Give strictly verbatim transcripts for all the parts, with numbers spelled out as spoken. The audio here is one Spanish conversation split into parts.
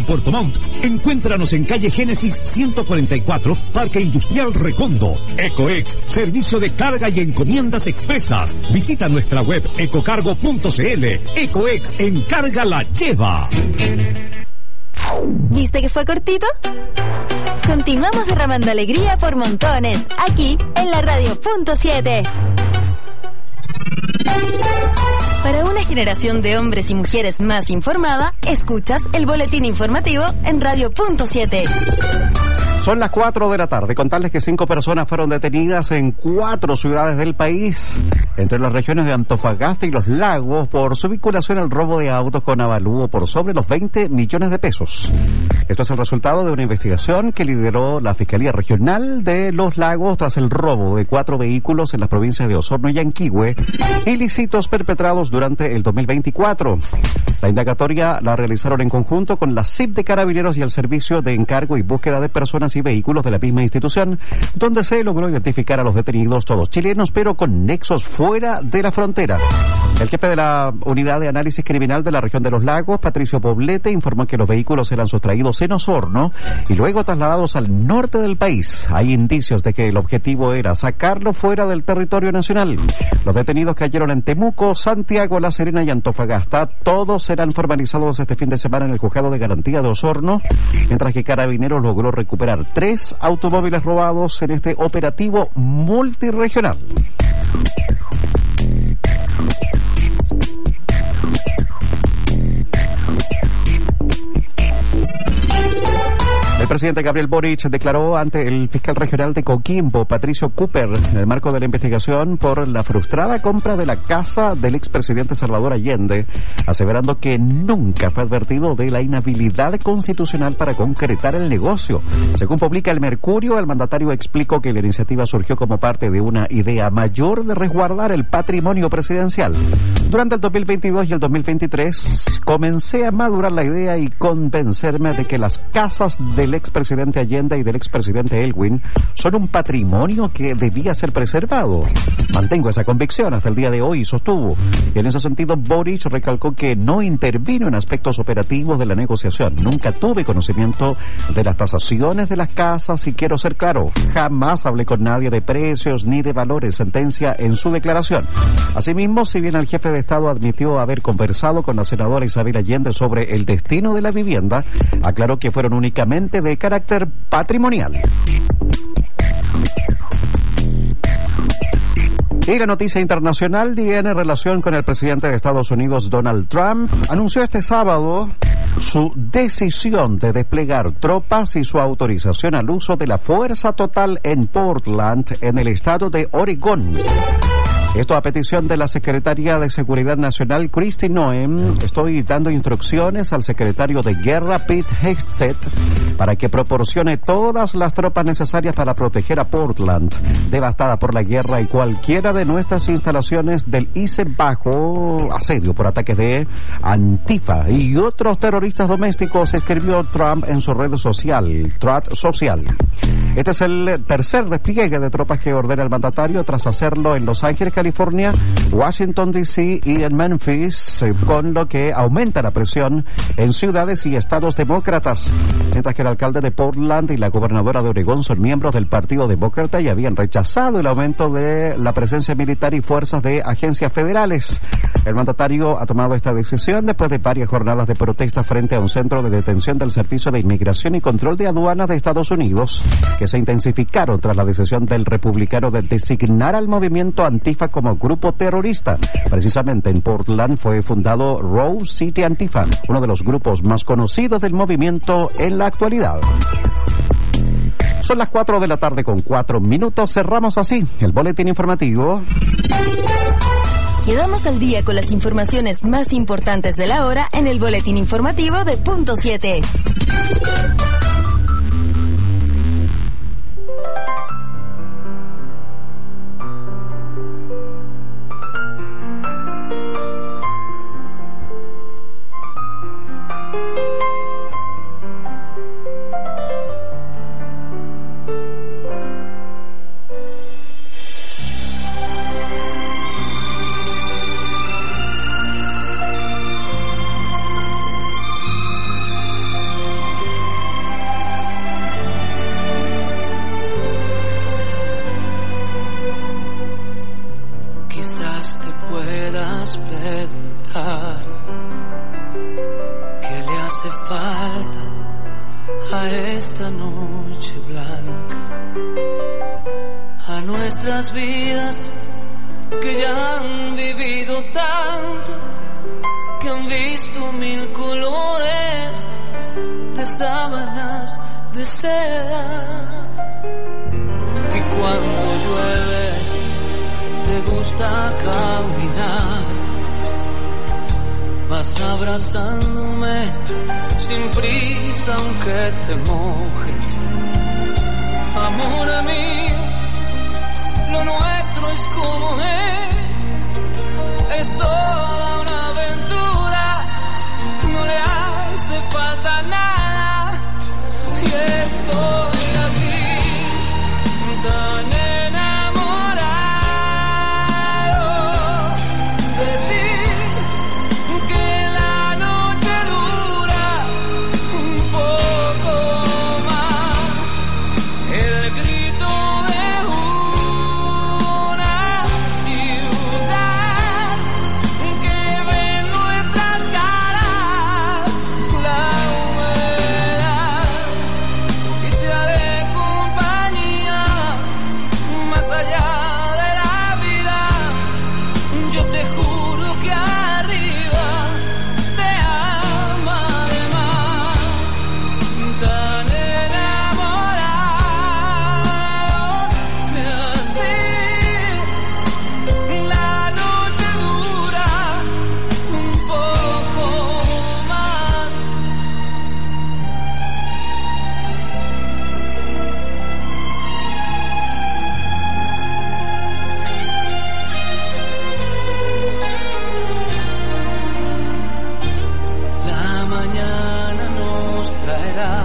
Puerto Montt. Encuéntranos en calle Génesis ciento cuarenta y cuatro, Parque Industrial Recondo. Ecoex, servicio de carga y encomiendas expresas. Visita nuestra web ecocargo punto cl. Ecoex encarga la lleva. ¿Viste que fue cortito? Continuamos derramando alegría por montones, aquí en la Radio Punto siete. Para una generación de hombres y mujeres más informada, escuchas el boletín informativo en Radio Punto siete. Son las cuatro de la tarde. Contarles que cinco personas fueron detenidas en cuatro ciudades del país, entre las regiones de Antofagasta y Los Lagos, por su vinculación al robo de autos con avalúo por sobre los veinte millones de pesos. Esto es el resultado de una investigación que lideró la Fiscalía Regional de Los Lagos tras el robo de cuatro vehículos en las provincias de Osorno y Yanquihue, ilícitos perpetrados durante el dos mil veinticuatro. La indagatoria la realizaron en conjunto con la C I P de Carabineros y el Servicio de Encargo y Búsqueda de Personas y Vehículos de la misma institución, donde se logró identificar a los detenidos, todos chilenos, pero con nexos fuera de la frontera. El jefe de la Unidad de Análisis Criminal de la región de Los Lagos, Patricio Poblete, informó que los vehículos eran sustraídos en Osorno y luego trasladados al norte del país. Hay indicios de que el objetivo era sacarlo fuera del territorio nacional. Los detenidos cayeron en Temuco, Santiago, La Serena y Antofagasta. Todos serán formalizados este fin de semana en el Juzgado de Garantía de Osorno, mientras que Carabineros logró recuperar tres automóviles robados en este operativo multirregional. El presidente Gabriel Boric declaró ante el fiscal regional de Coquimbo, Patricio Cooper, en el marco de la investigación por la frustrada compra de la casa del expresidente Salvador Allende, aseverando que nunca fue advertido de la inhabilidad constitucional para concretar el negocio. Según publica el Mercurio, el mandatario explicó que la iniciativa surgió como parte de una idea mayor de resguardar el patrimonio presidencial. Durante el dos mil veintidós y el dos mil veintitrés comencé a madurar la idea y convencerme de que las casas del expresidente Allende y del expresidente Elwin son un patrimonio que debía ser preservado. Mantengo esa convicción hasta el día de hoy, sostuvo. Y en ese sentido, Boric recalcó que no intervino en aspectos operativos de la negociación. Nunca tuve conocimiento de las tasaciones de las casas y quiero ser claro, jamás hablé con nadie de precios ni de valores, sentencia en su declaración. Asimismo, si bien el jefe de Estado admitió haber conversado con la senadora Isabel Allende sobre el destino de la vivienda, aclaró que fueron únicamente de carácter patrimonial. Y la noticia internacional tiene relación con el presidente de Estados Unidos, Donald Trump. Anunció este sábado su decisión de desplegar tropas y su autorización al uso de la fuerza total en Portland, en el estado de Oregón. Esto a petición de la Secretaria de Seguridad Nacional, Kristi Noem. Estoy dando instrucciones al secretario de Guerra, Pete Hegseth, para que proporcione todas las tropas necesarias para proteger a Portland, devastada por la guerra, y cualquiera de nuestras instalaciones del I C E bajo asedio por ataques de Antifa y otros terroristas domésticos, escribió Trump en su red social, Truth Social. Este es el tercer despliegue de tropas que ordena el mandatario tras hacerlo en Los Ángeles, California, Washington D C y en Memphis, con lo que aumenta la presión en ciudades y estados demócratas, mientras que el alcalde de Portland y la gobernadora de Oregón son miembros del Partido Demócrata y habían rechazado el aumento de la presencia militar y fuerzas de agencias federales. El mandatario ha tomado esta decisión después de varias jornadas de protesta frente a un centro de detención del Servicio de Inmigración y Control de Aduanas de Estados Unidos, que se intensificaron tras la decisión del republicano de designar al movimiento Antifa como grupo terrorista. Precisamente en Portland fue fundado Rose City Antifa, uno de los grupos más conocidos del movimiento en la actualidad. Son las cuatro de la tarde con cuatro minutos. Cerramos así el boletín informativo. Quedamos al día con las informaciones más importantes de la hora en el boletín informativo de Punto siete. a esta noche blanca, a nuestras vidas que ya han vivido tanto, que han visto mil colores de sábanas de seda. Y cuando llueve te gusta caminar, vas abrazándome sin prisa aunque te mojes. Amor mío, lo nuestro es como es, es toda una aventura, no le hace falta nada, y estoy aquí tan enamorado de ti, que la noche dura un poco más, el grito de una ciudad que ve en nuestras caras la humedad, y te haré compañía más allá de la vida. Yo te juro que arriba te amaré más, tan enamorados de así. La noche dura un poco más. La mañana nos traerá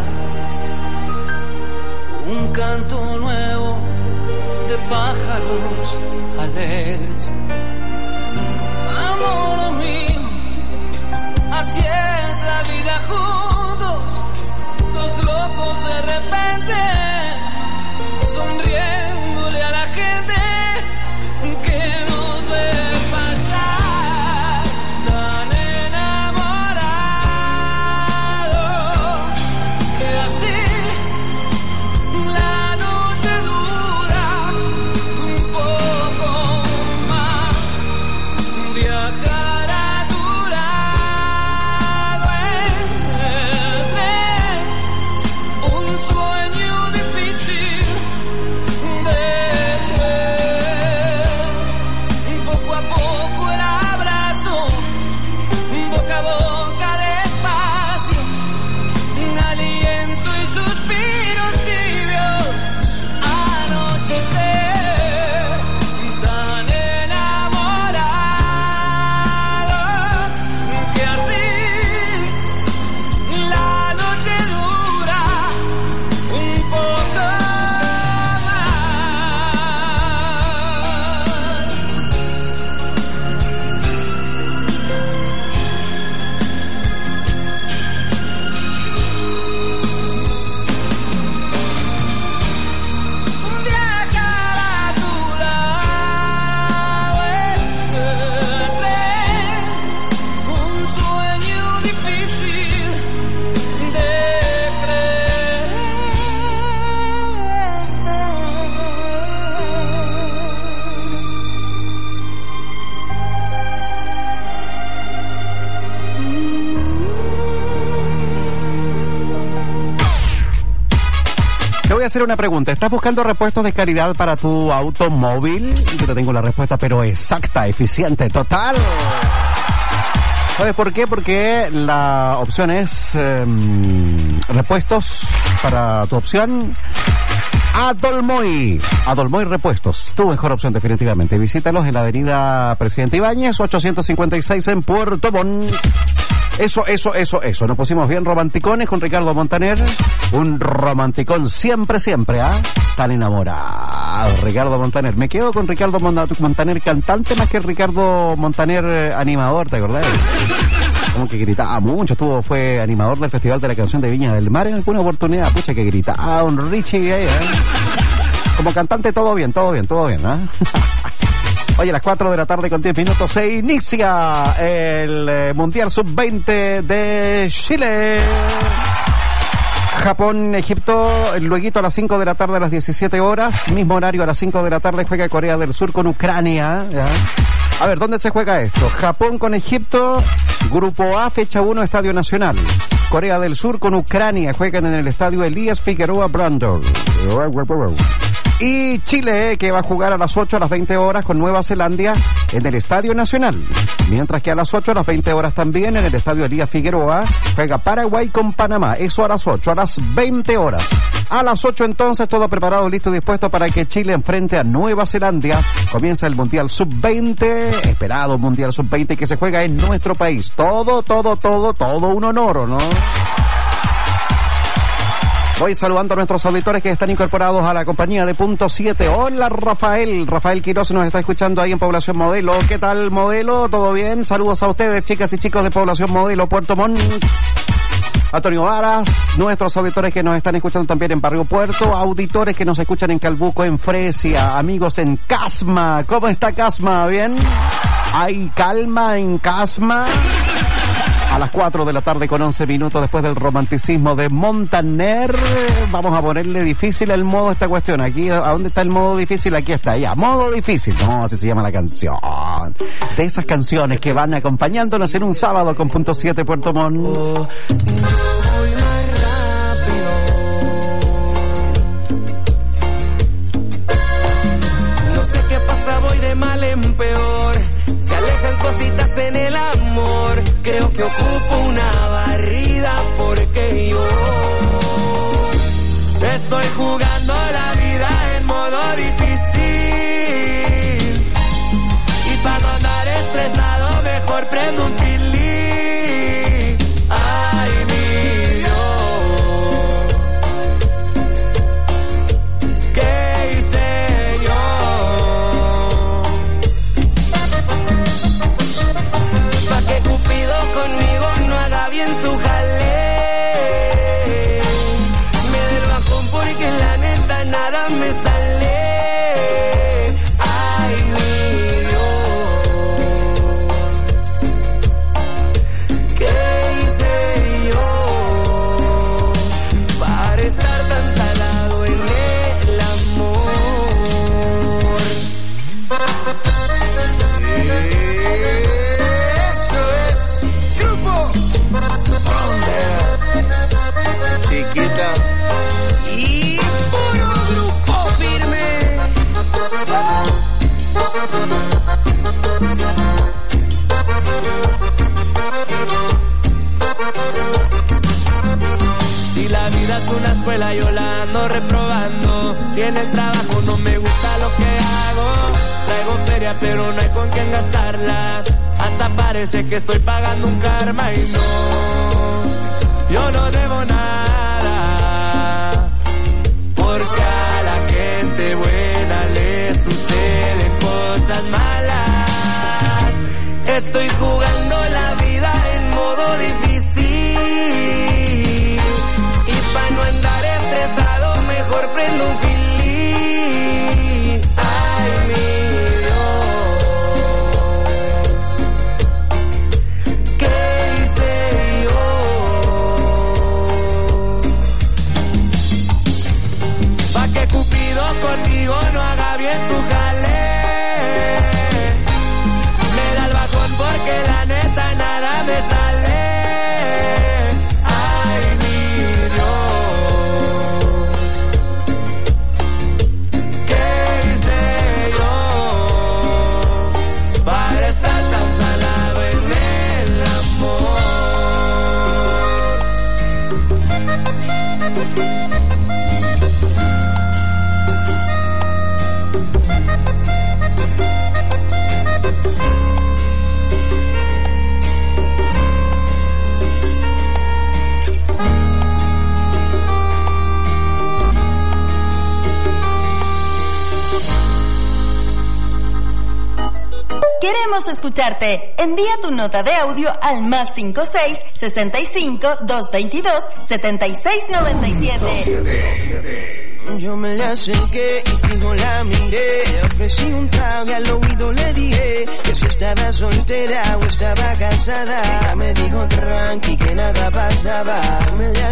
un canto nuevo de pájaros alegres. Amor mío, así es la vida juntos, los locos de repente, sonriéndole a la gente que nos ve pasar, tan enamorado que así la noche dura un poco más, viajar a tu lado en el tren, un sueño difícil de creer, poco a poco el abrazo, boca a boca despacio, un aliento y suspiros tibios, anochecer, tan enamorados que así la noche dura un poco más. Viajar a tu lado en el tren, un sueño difícil de creer. Te voy a hacer una pregunta. ¿Estás buscando repuestos de calidad para tu automóvil? Yo te tengo la respuesta, pero exacta, eficiente, total. ¿Sabes por qué? Porque la opción es eh, repuestos para tu opción Adolmoy. Adolmoy Repuestos, tu mejor opción definitivamente. Visítalos en la avenida Presidente Ibáñez, ochocientos cincuenta y seis en Puerto Montt. Eso, eso, eso, eso. Nos pusimos bien romanticones con Ricardo Montaner. Un romanticón siempre, siempre, ¿ah? ¿eh? Tan enamorado, Ricardo Montaner. Me quedo con Ricardo Montaner cantante más que Ricardo Montaner eh, animador, ¿te acordás? Como que gritaba mucho, estuvo, fue animador del Festival de la Canción de Viña del Mar en alguna oportunidad. Pucha, que gritaba un Richie ahí, ¿eh? Como cantante todo bien, todo bien, todo bien, ¿eh? Oye, a las cuatro de la tarde con diez minutos se inicia el eh, Mundial sub veinte de Chile. Japón-Egipto, luego a las cinco de la tarde a las diecisiete horas, mismo horario a las cinco de la tarde juega Corea del Sur con Ucrania. ¿Ya? A ver, ¿dónde se juega esto? Japón con Egipto, Grupo A, fecha uno, Estadio Nacional. Corea del Sur con Ucrania, juegan en el Estadio Elías Figueroa Brandon. Y Chile, que va a jugar a las ocho a las veinte horas con Nueva Zelanda en el Estadio Nacional. Mientras que a las ocho a las veinte horas también en el Estadio Elías Figueroa juega Paraguay con Panamá. Eso a las ocho, a las veinte horas. A las ocho entonces, todo preparado, listo y dispuesto para que Chile enfrente a Nueva Zelanda. Comienza el Mundial sub veinte, esperado Mundial sub veinte que se juega en nuestro país. Todo, todo, todo, todo un honor, ¿no? Voy saludando a nuestros auditores que están incorporados a la compañía de Punto siete. Hola, Rafael. Rafael Quiroz nos está escuchando ahí en Población Modelo. ¿Qué tal, Modelo? ¿Todo bien? Saludos a ustedes, chicas y chicos de Población Modelo, Puerto Montt. Antonio Varas, nuestros auditores que nos están escuchando también en Barrio Puerto, auditores que nos escuchan en Calbuco, en Fresia, amigos en Casma. ¿Cómo está Casma? ¿Bien? ¿Hay calma en Casma? A las cuatro de la tarde con once minutos después del romanticismo de Montaner. Vamos a ponerle difícil el modo a esta cuestión. Aquí, ¿a dónde está el modo difícil? Aquí está, ya. Modo difícil. No, así se llama la canción. De esas canciones que van acompañándonos en un sábado con Punto siete Puerto Montt. Oh, voy más rápido. No sé qué pasa, voy de mal en peor. Se alejan cositas en el amor. Creo que ocupo una barrida porque yo estoy jugando la vida en modo difícil. Y para no andar estresado mejor prendo un pilín. Ay, mi Dios, ¿qué hice yo? Pa' que Cupido conmigo no haga bien su jale. Me del bajón porque la neta nada me sale. Ay, mi Dios, ¿qué hice yo para estar tan salado en el amor? Eso es Grupo Chiquita. y puro grupo firme. Si la vida es una escuela yo la ando reprobando. Y en el trabajo no me gusta lo que hago. Traigo feria pero no hay con quién gastarla. Hasta parece que estoy pagando un karma y no, yo no debo nada. Porque a la gente buena le suceden cosas malas. Estoy jugando la vida en modo difícil. Y para no andar estresado mejor prendo un filín. Ay, mi Dios, ¿qué hice yo? Pa' que Cupido conmigo no haga bien su jale. Me da el bajón porque la neta nada me sale. Ay, mi Dios, ¿qué hice yo para estar tan salado en el amor? Queremos escucharte. Envía tu nota de audio al más cinco seis, sesenta y cinco, doscientos veintidós, setenta y seis noventa y siete. Yo me le acerqué y fijo la miré. Ofrecí un trago y al oído le dije que si estaba soltera o estaba casada. Ella me dijo tranqui que nada pasaba. Me le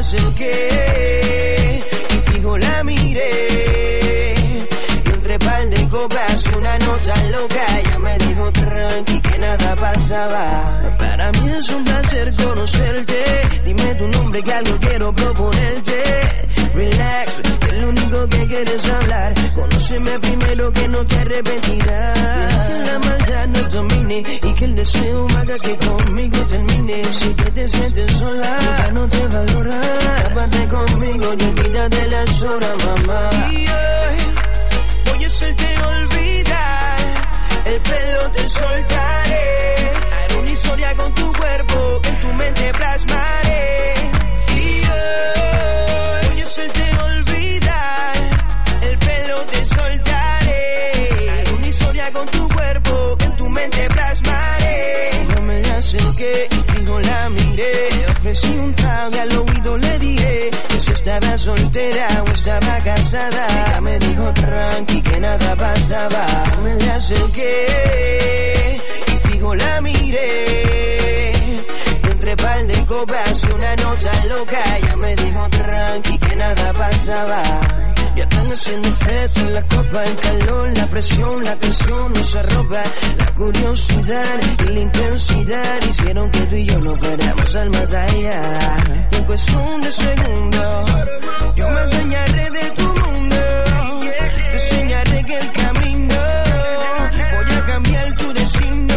acerqué y fijo la miré. Y entre par de copas una nota loca. Ella me dijo tranqui que nada pasaba. Para mí es un placer conocerte. Dime tu nombre que algo quiero proponerte. Relax, que lo único que quieres hablar. Conóceme primero que no te arrepentirás. Que la maldad no domine y que el deseo haga que conmigo termine. Si que te sientes sola, ya no te valora. Aparte conmigo y olvídate las horas, mamá. Y hoy voy a hacerte olvidar. El pelo te soltaré. Haré una historia con tu cuerpo que en tu mente plasmaré. Y hoy voy a hacerte olvidar. El pelo te soltaré. Haré una historia con tu cuerpo que en tu mente plasmaré. Yo me la acerqué y fijo la miré. Ofrecí un trago y al oído le dije que si estaba soltera o estaba casada. Ella me dijo tranqui que nada pasaba. Me la acerqué y fijo la miré. Y entre par de copas y una nota loca. Ella me dijo tranqui que nada pasaba. Ya están haciendo efecto en la copa, el calor, la presión, la tensión, nuestra ropa, la curiosidad y la intensidad hicieron que tú y yo nos fuéramos al más allá. Y en cuestión de segundos, yo me adueñaré de tu mundo, te enseñaré que el camino, voy a cambiar tu destino.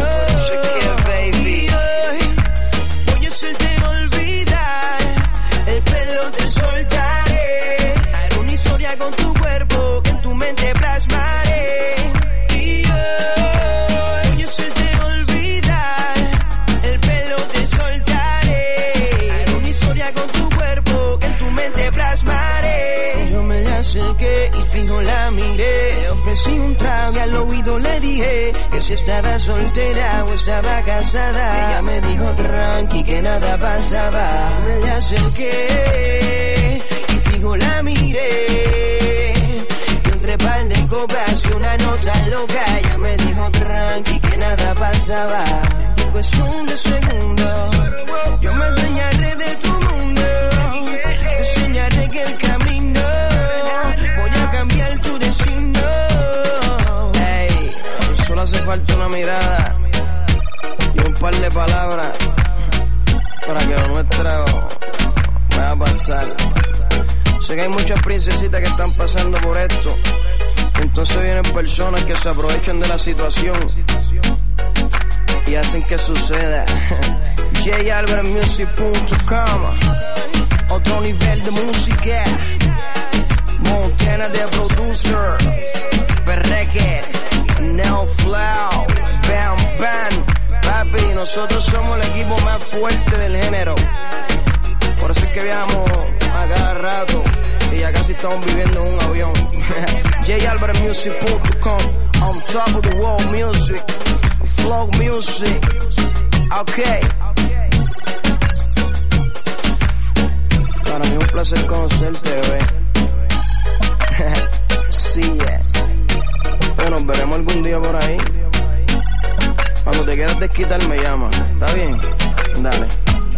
Y hoy voy a hacerte olvidar, el pelo te soltaré. Con tu cuerpo que en tu mente plasmaré. Y hoy voy a hacerte olvidar. El pelo te soltaré. Haré una historia con tu cuerpo que en tu mente plasmaré. Yo me le acerqué y fijo la miré. Ofrecí un trago y al oído le dije que si estaba soltera o estaba casada. Ella me dijo tranqui que nada pasaba. Me le acerqué y fijo la miré. Entre par de copas y una nota loca. Ella me dijo tranqui que nada pasaba. Y en cuestión de segundos, yo me adueñaré de tu mundo. Te enseñaré que el camino, voy a cambiar tu destino. Ey, solo hace falta una mirada y un par de palabras para que lo nuestro vaya a pasar. Sé que hay muchas princesitas que están pasando por esto. Entonces vienen personas que se aprovechan de la situación y hacen que suceda. J Albert Music punto com. Otro nivel de música. Montana de producer. Perreque. Neo Flow. Bam Bam. Papi, nosotros somos el equipo más fuerte del género. Por eso es que viajamos a cada rato y ya casi estamos viviendo en un avión. J Albert Music punto com, on top of the world music, flow music, ok. Para mí es un placer conocerte, bebé. Sí, yes. Bueno, nos veremos algún día por ahí. Cuando te quieras desquitar me llama, ¿está bien? Dale.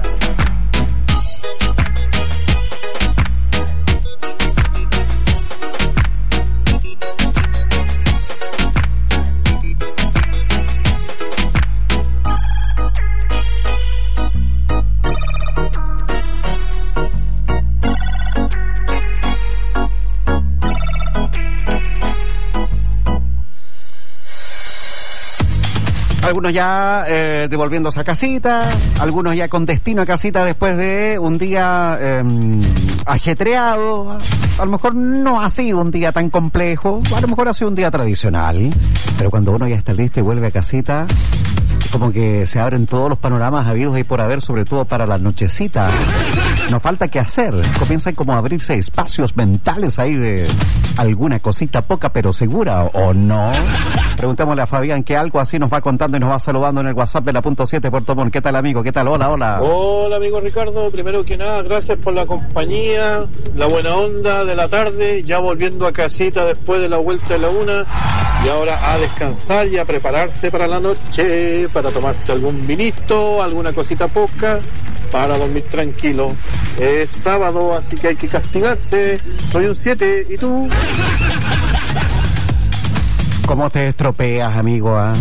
Algunos ya eh, devolviéndose a casita, algunos ya con destino a casita después de un día eh, ajetreado. A lo mejor no ha sido un día tan complejo, a lo mejor ha sido un día tradicional, pero cuando uno ya está listo y vuelve a casita, como que se abren todos los panoramas habidos y por haber, sobre todo para la nochecita. No falta qué hacer. Comienzan como a abrirse espacios mentales ahí de alguna cosita poca pero segura, ¿o no? Preguntémosle a Fabián que algo así nos va contando y nos va saludando en el WhatsApp de la punto siete Puerto Montt. ¿Qué tal, amigo? ¿Qué tal? Hola, hola. Hola, amigo Ricardo. Primero que nada, gracias por la compañía, la buena onda de la tarde, ya volviendo a casita después de la vuelta de la una, y ahora a descansar y a prepararse para la noche, para tomarse algún vinito, alguna cosita poca, para dormir tranquilo. Es sábado, así que hay que castigarse. Soy un siete, ¿y tú? ¿Cómo te estropeas, amigo? ¿Ah?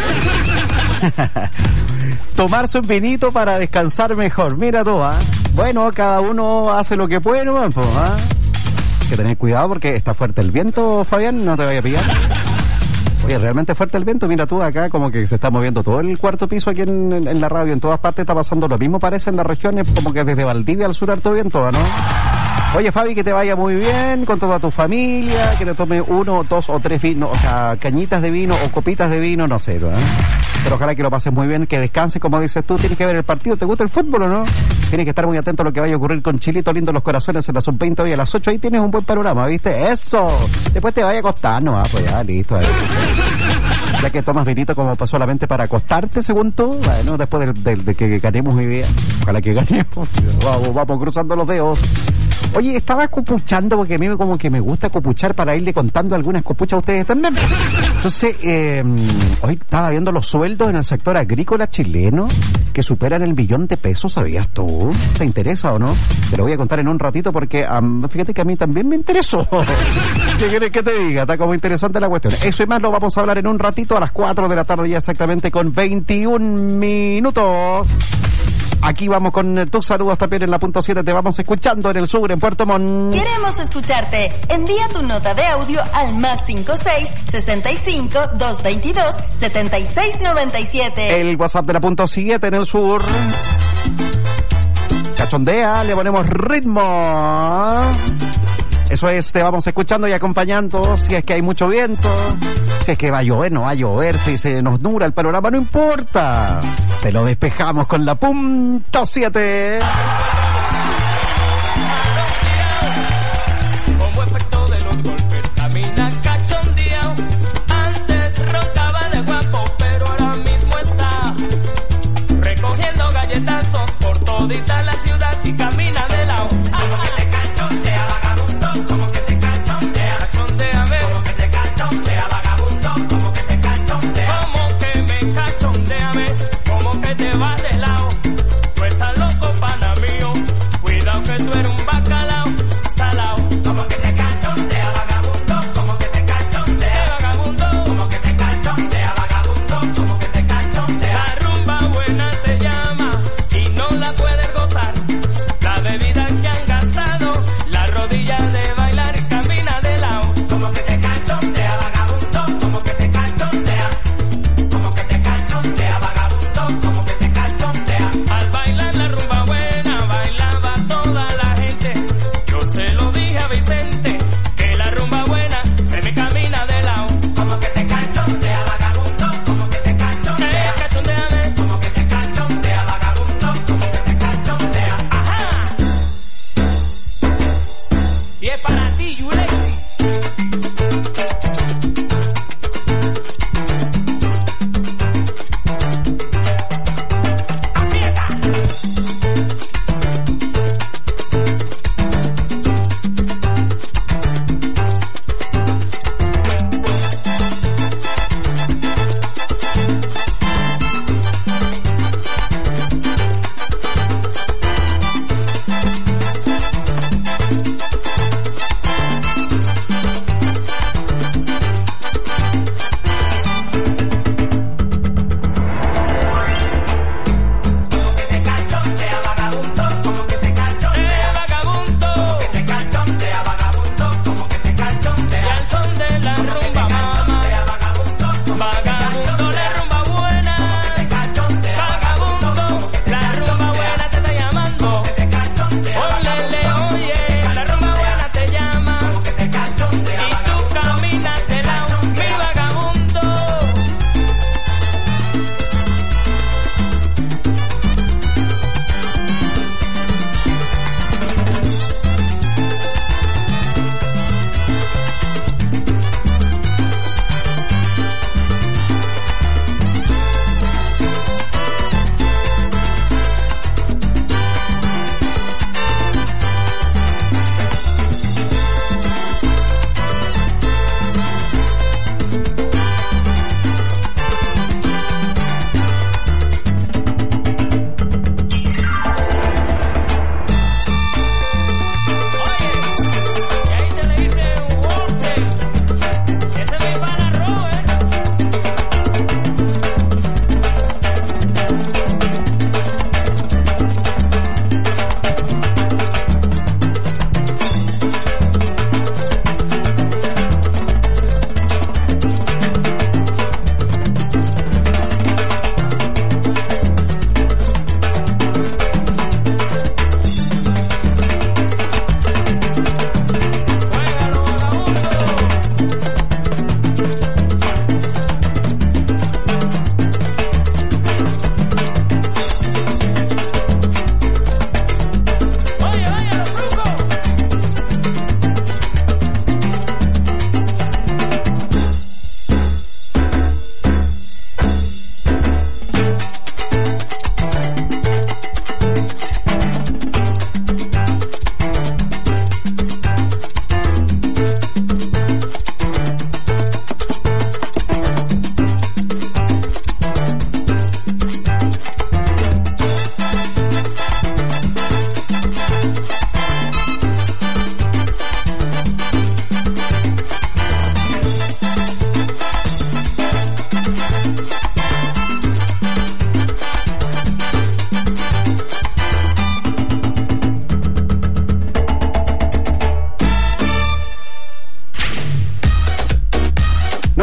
Tomarse un vinito para descansar mejor. Mira tú, ¿ah? Bueno, cada uno hace lo que puede, ¿no? Pues, ¿ah? Hay que tener cuidado porque está fuerte el viento, Fabián, no te vaya a pillar. Oye, realmente fuerte el viento. Mira tú, acá como que se está moviendo todo el cuarto piso aquí en, en, en la radio. En todas partes está pasando lo mismo, parece, en las regiones, como que desde Valdivia al sur harto viento, ¿no? Oye, Fabi, que te vaya muy bien con toda tu familia, que te tome uno, dos o tres vinos, o sea, cañitas de vino o copitas de vino, no sé, ¿no? Pero ojalá que lo pases muy bien, que descanses, como dices tú. Tienes que ver el partido. ¿Te gusta el fútbol o no? Tienes que estar muy atento a lo que vaya a ocurrir con Chilito Lindo Los Corazones en la sub veinte hoy a las ocho. Ahí tienes un buen panorama, ¿viste? ¡Eso! Después te vaya a acostar, ¿no? Ah, pues ya, listo. Ahí. Ya que tomas vinito como solamente para acostarte, según tú. Bueno, después de, de, de que ganemos mi vida. Ojalá que ganemos. Vamos, vamos cruzando los dedos. Oye, estaba copuchando porque a mí como que me gusta copuchar para irle contando algunas copuchas a ustedes también. Entonces, eh, hoy estaba viendo los sueldos en el sector agrícola chileno que superan el billón de pesos, ¿sabías tú? ¿Te interesa o no? Te lo voy a contar en un ratito porque um, fíjate que a mí también me interesó. ¿Qué quieres que te diga? Está como interesante la cuestión. Eso y más lo vamos a hablar en un ratito a las cuatro de la tarde ya exactamente con veintiún minutos. Aquí vamos con tus saludos también en la punto siete. Te vamos escuchando en el sur, en Puerto Montt. Queremos escucharte. Envía tu nota de audio al más cinco seis, sesenta y cinco, doscientos veintidós, setenta y seis noventa y siete. El WhatsApp de la punto siete en el sur. Cachondea, le ponemos ritmo. Eso es, te vamos escuchando y acompañando. Si es que hay mucho viento, si es que va a llover, no va a llover, si se nos nubla el panorama, no importa. Te lo despejamos con la punto siete. Como efecto de los golpes, camina cachondeado. Antes roncaba de guapo, pero ahora mismo está recogiendo galletazos por todita la ciudad y camina de lado. Como que te cachondea, vagabundo, como que te cachondea, cachondéame, como que te cachondea, vagabundo, como que te cachondea, como que me cachondéame, como que te vas de lado. Tú estás loco, pana mío.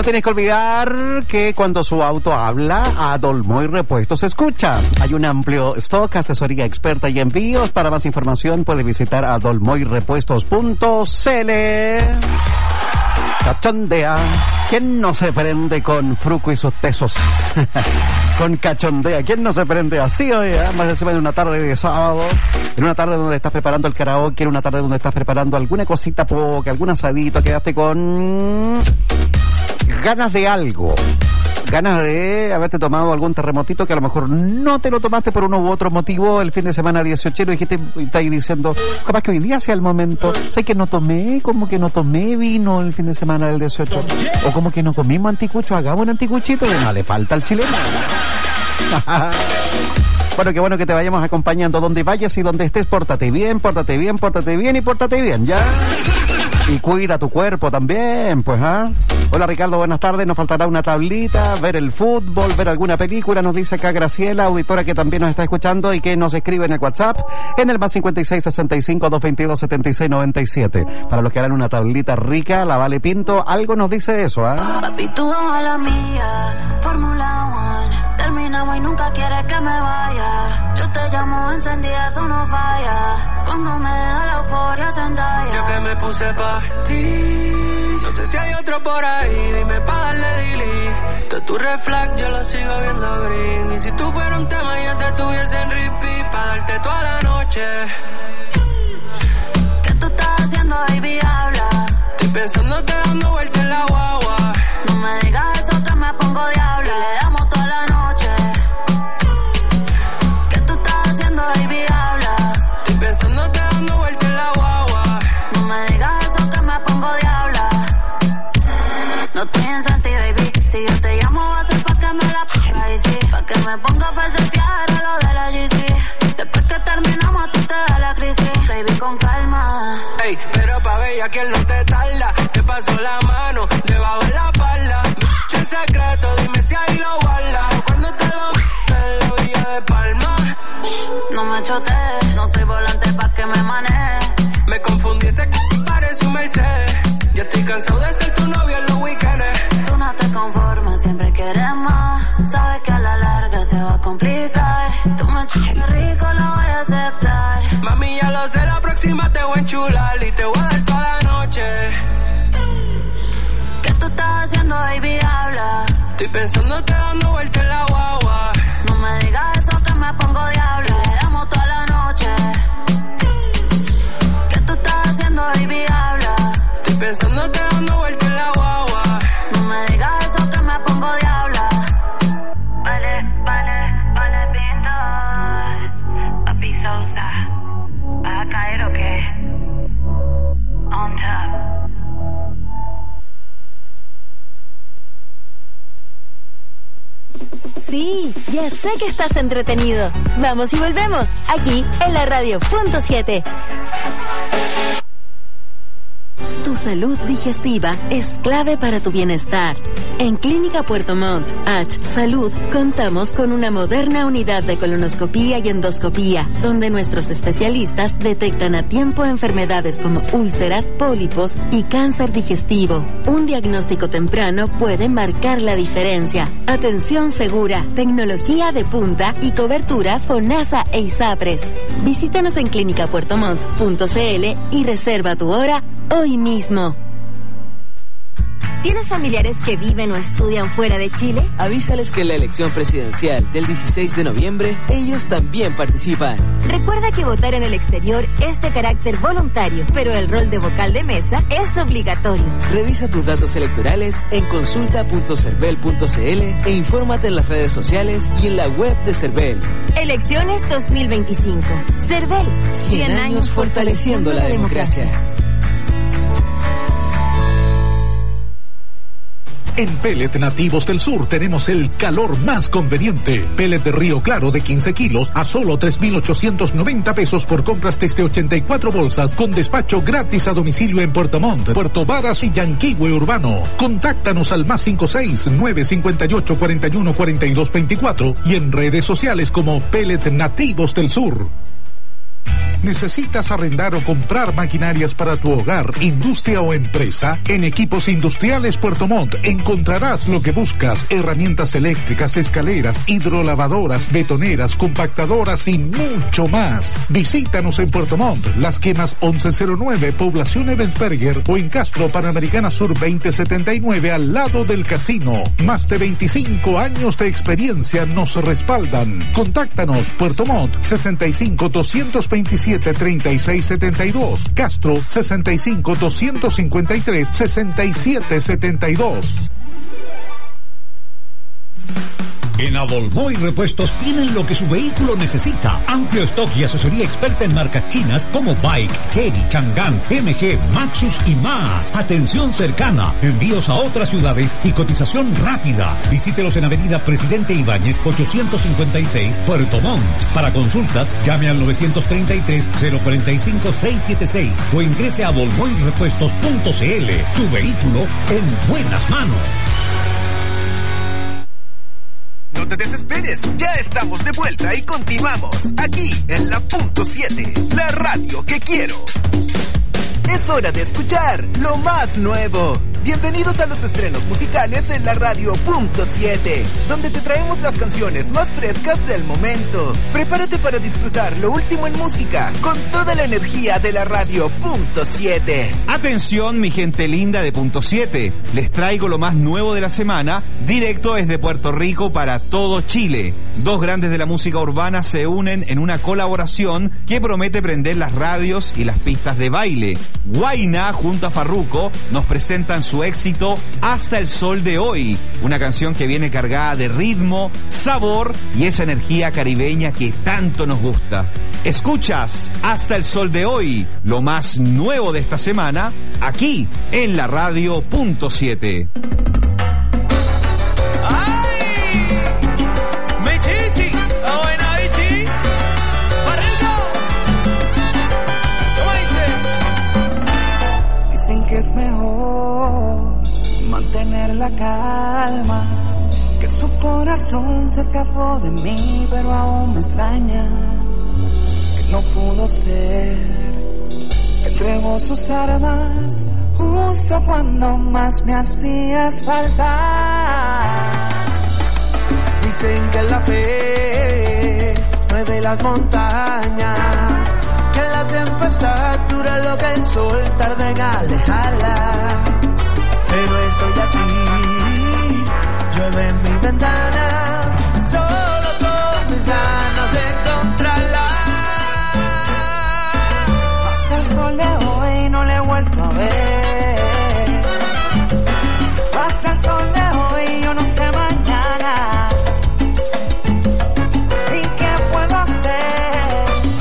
tienes que olvidar que cuando su auto habla, Adolmoy Repuestos se escucha. Hay un amplio stock, asesoría experta y envíos. Para más información puede visitar adolmoy repuestos punto c l. Cachondea. ¿Quién no se prende con Fruco y sus tesos? Con Cachondea. ¿Quién no se prende así hoy? Eh? Más encima de una tarde de sábado, en una tarde donde estás preparando el karaoke, en una tarde donde estás preparando alguna cosita poca, algún asadito, quedaste con ganas de algo. Ganas de haberte tomado algún terremotito que a lo mejor no te lo tomaste por uno u otro motivo el fin de semana dieciocho y dijiste, y estáis diciendo, capaz que hoy día sea el momento. Sé que no tomé, como que no tomé vino el fin de semana del dieciocho. O como que no comimos anticucho, hagamos un anticuchito y no le falta al chileno. Bueno, qué bueno que te vayamos acompañando donde vayas y donde estés. Pórtate bien, pórtate bien, pórtate bien y pórtate bien, ¿ya? Y cuida tu cuerpo también, pues, ¿ah? Hola, Ricardo, buenas tardes. Nos faltará una tablita, ver el fútbol, ver alguna película. Nos dice acá Graciela, auditora que también nos está escuchando y que nos escribe en el WhatsApp en el más cincuenta y seis, sesenta y cinco, doscientos veintidós, setenta y seis, noventa y siete. Para los que harán una tablita rica, la Vale Pinto, algo nos dice eso, ¿ah? Papi, tú a la mía, Fórmula One. Terminamos y nunca quieres que me vaya. Yo te llamo encendida, eso no falla. Cuando me da la euforia Zendaya. Yo que me puse pa' ti. No sé si hay otro por ahí, dime pa' darle delete. Todo tu reflex yo lo sigo viendo green. Y si tú fueras un tema ya te tuviese en repeat pa' darte toda la noche. ¿Qué tú estás haciendo, baby? Habla. Estoy pensando te dando vuelta en la guagua. No me digas eso que me pongo diabla. Y le damos toda la noche. ¿Qué tú estás haciendo, baby? Habla. Estoy pensando te dando vuelta en la guagua. No me digas eso que me pongo diabla. No estoy en Santi, baby. Si yo te llamo va a ser pa' que me la ponga y sí. Pa' que me ponga a falsetear a lo de la G C. Después que terminamos a ti te da la crisis. Baby, con calma. Ey, pero pa' bella que él no te tarda. Te paso la mano debajo de la espalda. El secreto, dime si ahí lo guarda. Cuando te lo en la orilla de Palma. No me chotees, no soy volante pa' que me maneje. Me confundí, ese c*** parece un Mercedes. Ya estoy cansado de ser tu novio en los weekends. Tú no te conformas, siempre quieres más. Sabes que a la larga se va a complicar. Tú me ch*** rico, lo voy a aceptar. Mami, ya lo sé, la próxima te voy a enchular y te voy a dar toda la noche. ¿Qué tú estás haciendo, baby? Habla. Estoy pensando te dando vuelta en la guagua. No me digas eso que me pongo diablo. Le damos toda la noche. ¿Qué tú estás haciendo, baby? Habla. Estoy pensando te dando vuelta en la guagua. No me digas eso que me pongo diabla. Vale, vale, vale pintos. Papi Sousa, ¿vas a caer o qué? On top. Sí, ya sé que estás entretenido. Vamos y volvemos, aquí en la radio punto siete. Tu salud digestiva es clave para tu bienestar. En Clínica Puerto Montt, H Salud, contamos con una moderna unidad de colonoscopía y endoscopía, donde nuestros especialistas detectan a tiempo enfermedades como úlceras, pólipos y cáncer digestivo. Un diagnóstico temprano puede marcar la diferencia. Atención segura, tecnología de punta y cobertura FONASA e ISAPRES. Visítanos en clínica puerto montt punto c l y reserva tu hora hoy mismo. ¿Tienes familiares que viven o estudian fuera de Chile? Avísales que en la elección presidencial del dieciséis de noviembre, ellos también participan. Recuerda que votar en el exterior es de carácter voluntario, pero el rol de vocal de mesa es obligatorio. Revisa tus datos electorales en consulta punto cervel punto c l e infórmate en las redes sociales y en la web de Cervel. Elecciones dos mil veinticinco. Cervel. cien años fortaleciendo la democracia. En Pellet Nativos del Sur tenemos el calor más conveniente. Pellet de Río Claro de quince kilos a solo tres mil ochocientos noventa pesos por compras desde ochenta y cuatro bolsas, con despacho gratis a domicilio en Puerto Montt, Puerto Varas y Yanquihue Urbano. Contáctanos al más cinco seis, nueve cinco ocho, cuarenta y uno, cuarenta y dos veinticuatro y en redes sociales como Pellet Nativos del Sur. ¿Necesitas arrendar o comprar maquinarias para tu hogar, industria o empresa? En Equipos Industriales Puerto Montt encontrarás lo que buscas: herramientas eléctricas, escaleras, hidrolavadoras, betoneras, compactadoras y mucho más. Visítanos en Puerto Montt, Las Quemas once cero nueve, Población Ebensberger, o en Castro, Panamericana Sur veinte setenta y nueve, al lado del casino. Más de veinticinco años de experiencia nos respaldan. Contáctanos: Puerto Montt, sesenta y cinco, doscientos veintisiete, treinta y seis setenta y dos, Castro, sesenta y cinco, doscientos cincuenta y tres, sesenta y siete setenta y dos. En Adolmoy Repuestos tienen lo que su vehículo necesita. Amplio stock y asesoría experta en marcas chinas como Bike, Chery, Chang'an, M G, Maxus y más. Atención cercana, envíos a otras ciudades y cotización rápida. Visítelos en Avenida Presidente Ibáñez ochocientos cincuenta y seis, Puerto Montt. Para consultas, llame al nueve tres tres, cero cuatro cinco, seis siete seis o ingrese a adolmoy repuestos punto c l. Tu vehículo en buenas manos. No te desesperes, ya estamos de vuelta y continuamos aquí en la punto siete, la radio que quiero. Es hora de escuchar lo más nuevo. Bienvenidos a los estrenos musicales en la radio punto siete, donde te traemos las canciones más frescas del momento. Prepárate para disfrutar lo último en música con toda la energía de la radio punto siete. Atención, mi gente linda de punto siete. Les traigo lo más nuevo de la semana, directo desde Puerto Rico para todo Chile. Dos grandes de la música urbana se unen en una colaboración que promete prender las radios y las pistas de baile. Huayna junto a Farruko nos presentan su éxito Hasta el Sol de Hoy, una canción que viene cargada de ritmo, sabor y esa energía caribeña que tanto nos gusta. Escuchas Hasta el Sol de Hoy, lo más nuevo de esta semana, aquí en la radio punto siete. Es mejor mantener la calma, que su corazón se escapó de mí, pero aún me extraña que no pudo ser. Entregó sus armas justo cuando más me hacías falta. Dicen que la fe mueve las montañas, que la tempestad dura lo que el sol tarda en alejarla. Pero estoy aquí, llueve en mi ventana, solo con mis ganas de encontrarla. Hasta el sol de hoy no le he vuelto a ver. Hasta el sol de hoy yo no sé mañana. ¿Y qué puedo hacer?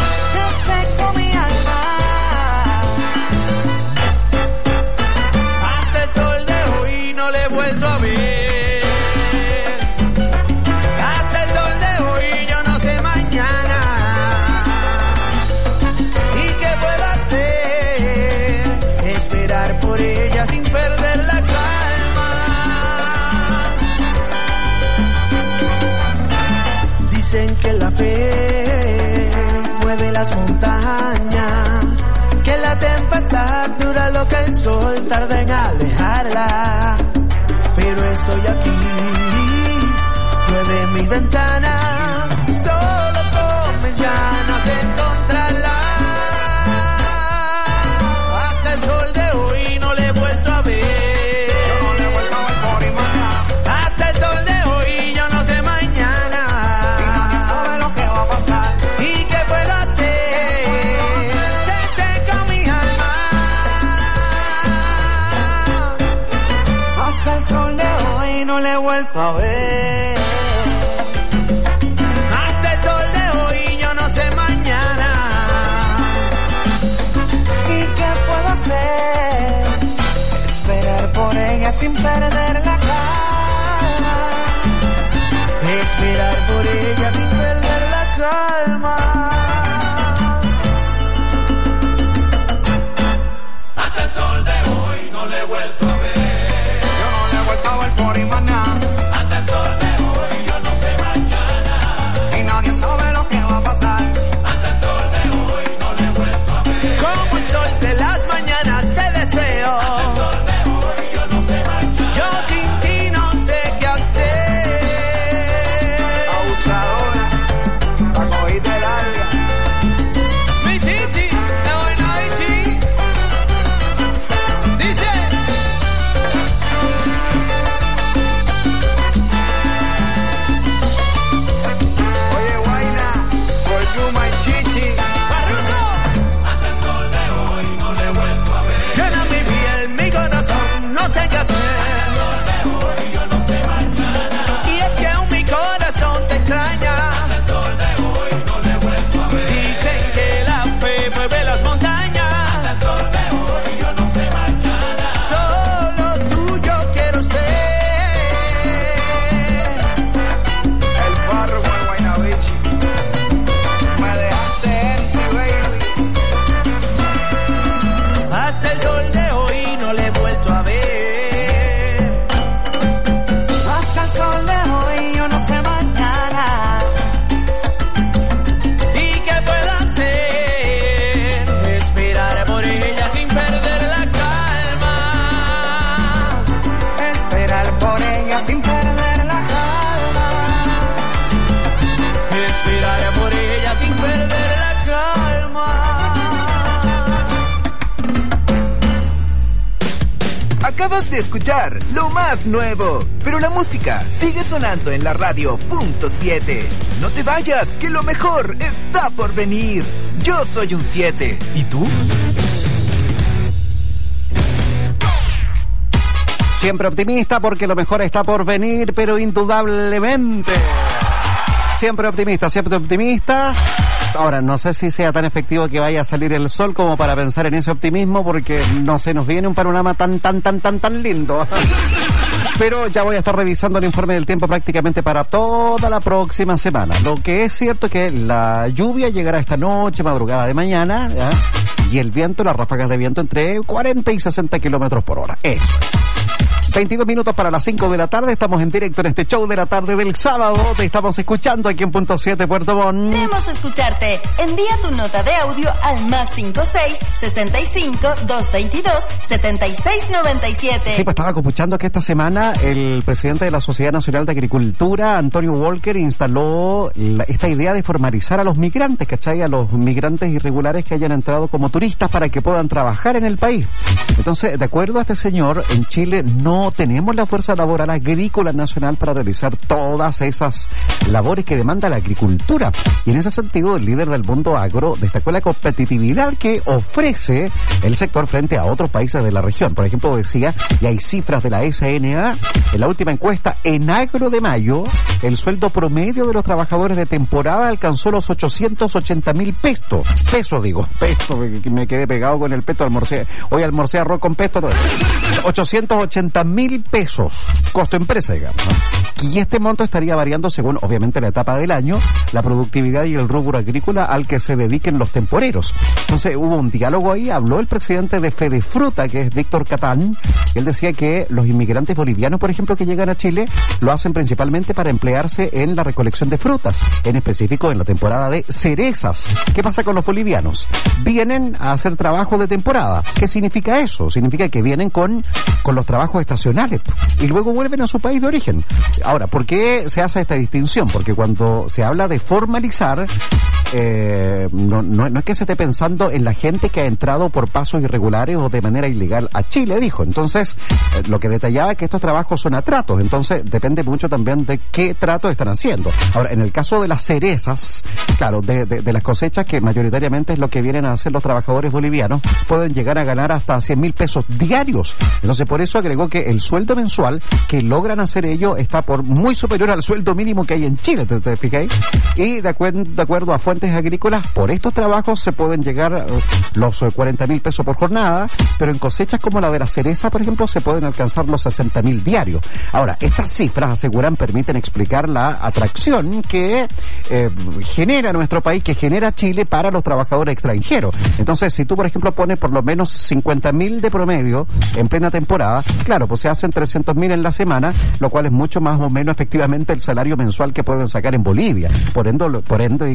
Vuelto a ver. Hasta el sol de hoy yo no sé mañana. ¿Y qué puedo hacer? Esperar por ella sin perder la calma. Dicen que la fe mueve las montañas, que la tempestad dura lo que el sol tarda en alejarla. Pero estoy aquí, llueve en mi ventana, solo con mis ganas de encontrarla. Hasta el sol de hoy no le he vuelto a ver. Yo no le he vuelto a ver por imagen. Hasta el sol de hoy yo no sé mañana. Y nadie sabe lo que va a pasar. ¿Y qué puedo hacer? Se seca mi alma. Hasta el sol de hoy no le he vuelto a ver. Hasta el sol de hoy yo no sé mañana. ¿Y qué puedo hacer? Esperar por ella sin perder la calma. Esperar por ella sin perder la calma. Hasta el sol de hoy no le he vuelto a ver. Por mañana. Hasta el sol de hoy yo no sé mañana. Y nadie sabe lo que va a pasar. Hasta el sol de hoy deseo. Yo sin ti no sé qué hacer. Abusadora, la cogiste larga. Mi chichi, me voy a Haití. Dice. Oye, Guayna, for you my chichi. Hasta el sol de hoy no le he vuelto a ver. Llena mi piel, mi corazón, no sé qué hacer. Hasta el sol de hoy yo no sé mañana. Y es que aún mi corazón te extraña. Hasta el sol de hoy no le he vuelto a ver. Dicen que la fe mueve las montañas. Hasta el sol de hoy yo no sé mañana. Solo tuyo quiero ser. El barro con el Guaynabichi. Me dejaste empty, baby. Hasta el sol de hoy no le he vuelto a ver. Hasta el sol de hoy yo no sé mañana. ¿Y qué puedo hacer? Esperar por ella sin perder la calma. Esperar por ella sin perder la calma. Esperar por ella sin perder la calma. Acabas de escuchar lo más nuevo, pero la música sigue sonando en la radio punto siete. No te vayas, que lo mejor está por venir. Yo soy un siete. ¿Y tú? Siempre optimista porque lo mejor está por venir, pero indudablemente. Siempre optimista, siempre optimista. Ahora, no sé si sea tan efectivo que vaya a salir el sol como para pensar en ese optimismo, porque no se nos viene un panorama tan, tan, tan, tan, tan lindo. Pero ya voy a estar revisando el informe del tiempo prácticamente para toda la próxima semana. Lo que es cierto es que la lluvia llegará esta noche, madrugada de mañana, ¿ya? Y el viento, las ráfagas de viento entre cuarenta y sesenta kilómetros por hora. Eso es. veintidós minutos para las cinco de la tarde. Estamos en directo en este show de la tarde del sábado. Te estamos escuchando aquí en Punto siete Puerto Montt. Queremos escucharte. Envía tu nota de audio al más cinco seis, sesenta y cinco, doscientos veintidós, setenta y seis noventa y siete. Sí, pues estaba escuchando que esta semana el presidente de la Sociedad Nacional de Agricultura, Antonio Walker, instaló la, esta idea de formalizar a los migrantes, ¿cachai? A los migrantes irregulares que hayan entrado como turistas para que puedan trabajar en el país. Entonces, de acuerdo a este señor, en Chile no tenemos la fuerza laboral agrícola nacional para realizar todas esas labores que demanda la agricultura. Y en ese sentido, el líder del mundo agro destacó la competitividad que ofrece el sector frente a otros países de la región. Por ejemplo, decía, y hay cifras de la S N A, en la última encuesta en agro de mayo, el sueldo promedio de los trabajadores de temporada alcanzó los ochocientos ochenta mil pesos. Peso, digo, peso, me quedé pegado con el peso, almorcé, hoy almorcé arroz con peso, todo. ochocientos ochenta mil pesos, costo empresa, digamos, ¿no? Y este monto estaría variando según, obviamente, la etapa del año, la productividad y el rubro agrícola al que se dediquen los temporeros. Entonces hubo un diálogo ahí, habló el presidente de Fedefruta, que es Víctor Catán, y él decía que los inmigrantes bolivianos, por ejemplo, que llegan a Chile, lo hacen principalmente para emplearse en la recolección de frutas, en específico en la temporada de cerezas. ¿Qué pasa con los bolivianos? Vienen a hacer trabajo de temporada. ¿Qué significa eso? Significa que vienen con, con los trabajos estacionales y luego vuelven a su país de origen. Ahora, ¿por qué se hace esta distinción? Porque cuando se habla de formalizar, eh, no, no, no es que se esté pensando en la gente que ha entrado por pasos irregulares o de manera ilegal a Chile, dijo. Entonces, eh, lo que detallaba es que estos trabajos son a tratos, entonces depende mucho también de qué tratos están haciendo. Ahora, en el caso de las cerezas, claro, de, de, de las cosechas, que mayoritariamente es lo que vienen a hacer los trabajadores bolivianos, pueden llegar a ganar hasta cien mil pesos diarios. Entonces, por eso agregó que el sueldo mensual que logran hacer ellos está por muy superior al sueldo mínimo que hay en Chile, ¿te, te fijáis? Y de, acuer de acuerdo a fuentes agrícolas, por estos trabajos se pueden llegar uh, los uh, cuarenta mil pesos por jornada, pero en cosechas como la de la cereza, por ejemplo, se pueden alcanzar los sesenta mil diarios. Ahora, estas cifras, aseguran, permiten explicar la atracción que eh, genera nuestro país, que genera Chile para los trabajadores extranjeros. Entonces, si tú, por ejemplo, pones por lo menos cincuenta mil de promedio en plena temporada, claro, pues se hacen trescientos mil en la semana, lo cual es mucho más o menos efectivamente el salario mensual que pueden sacar en Bolivia. Por ende, por ende digamos, es que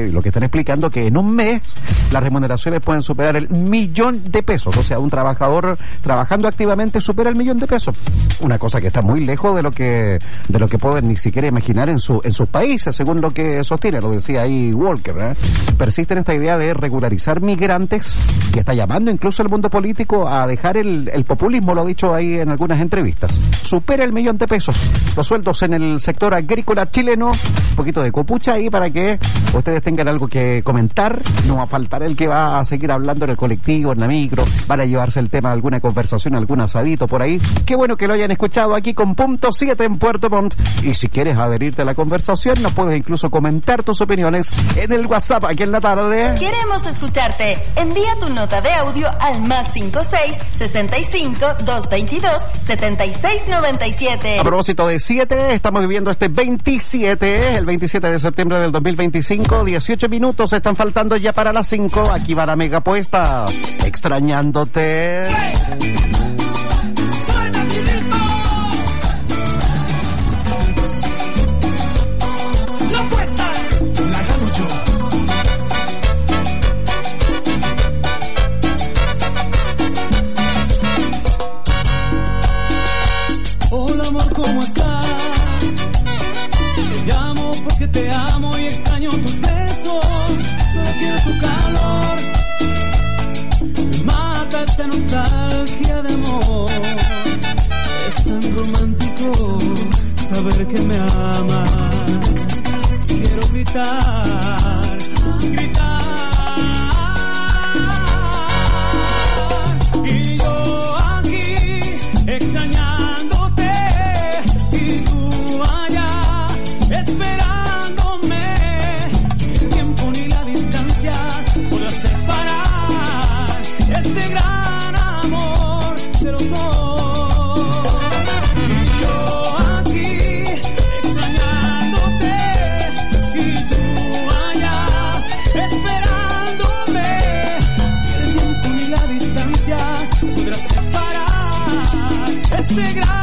que lo que están explicando que en un mes las remuneraciones pueden superar el millón de pesos. O sea, un trabajador trabajando activamente supera el millón de pesos. Una cosa que está muy lejos de lo que de lo que pueden ni siquiera imaginar en su en sus países, según lo que sostiene, lo decía ahí Walker, ¿eh? Persiste en esta idea de regularizar migrantes, que está llamando incluso el mundo político a dejar el, el populismo, lo ha dicho ahí en algunas entrevistas. Supera el millón de pesos los sueldos en el sector agrícola chileno. Un poquito de copucha ahí para que ustedes tengan algo que comentar. No va a faltar el que va a seguir hablando en el colectivo, en la micro, van a llevarse el tema de alguna conversación, algún asadito por ahí. Qué bueno que lo hayan escuchado aquí con Punto siete en Puerto Montt. Y si quieres adherirte a la conversación, nos puedes incluso comentar tus opiniones en el WhatsApp aquí en la tarde. Queremos escucharte. Envía tu nota de audio al más cinco seis, sesenta y cinco, doscientos veintidós, setenta y seis noventa y siete. A propósito de siete, estamos viviendo este veintisiete, el veintisiete de septiembre del dos mil veinticinco, dieciocho minutos están faltando ya para las cinco. Aquí va la mega puesta, extrañándote. Hola amor, ¿cómo estás? Te llamo porque te amo y extraño tus besos. Solo quiero tu calor. Me mata esta nostalgia de amor. Es tan romántico saber que me amas. Quiero gritar, gritar. Y yo aquí extrañando. Esperándome, el tiempo ni la distancia podrá separar este gran amor de los dos. Y yo aquí extrañándote y tú allá esperándome, el tiempo ni la distancia podrá separar este gran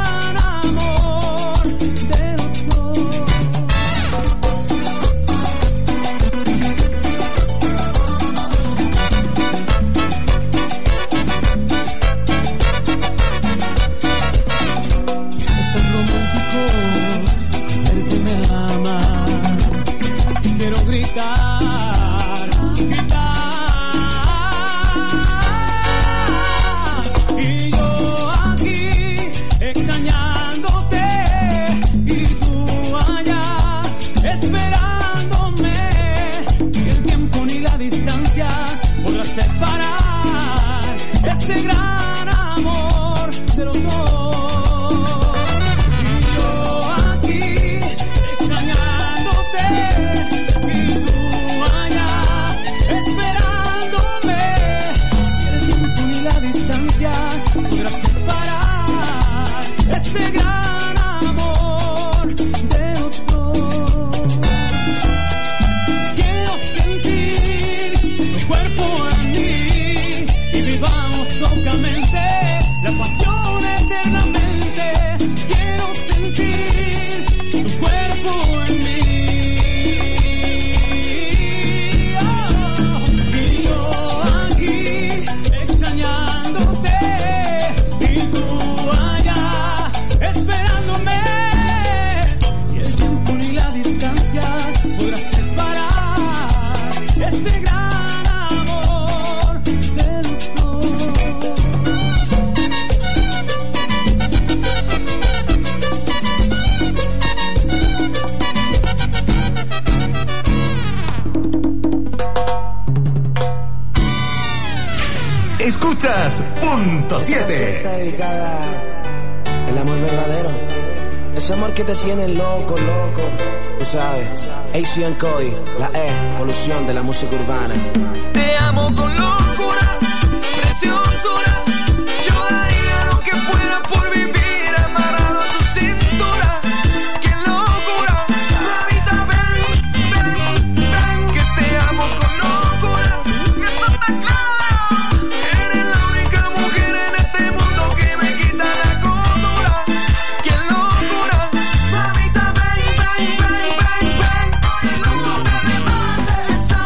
Escuchas Punto siete. Está dedicada el amor verdadero. Ese amor que te tiene loco, loco. Tú sabes. A C and Cody, la E, evolución de la música urbana. Te amo con locura, preciosura. Yo daría lo que fuera por vivir amarrado a tu cintura. ¡Qué locura! Mamita, ven, ven, ven. Que te amo con locura. Que eso está claro. Eres la única mujer en este mundo que me quita la cordura. ¡Qué locura! Mamita, ven, ven, ven, ven, ven. No te levantes.